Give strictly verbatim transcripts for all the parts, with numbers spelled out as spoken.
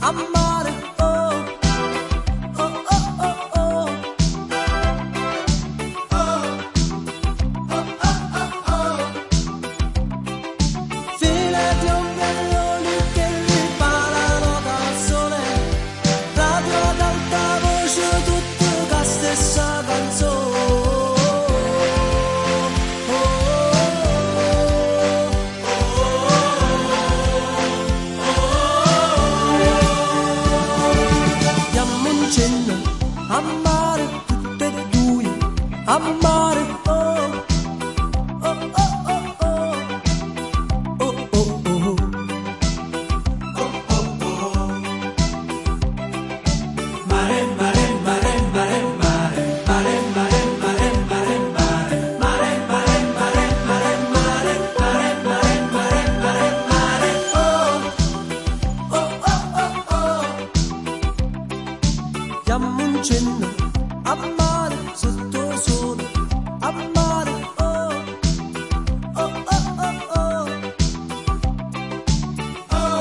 mare, oh, oh, oh, oh, oh. File di ombrelloni che riparano dal sole, radio ad alta voce, tutte la stessa canzone. A mare tutte e due, a mare, oh, oh, oh, oh, oh, oh, oh, oh, oh, oh. Mare, mare, mare, mare, mare, mare, mare, mare, mare, mare, mare, mare, mare, mare, mare, mare, mare, mare, mare, oh, oh, oh, oh, oh. Diamo un cenno a mare sotto sole, a mare, oh, oh, oh, oh, oh, oh,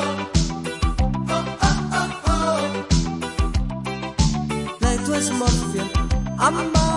oh, oh, oh, oh. Le tue smorfie a mare.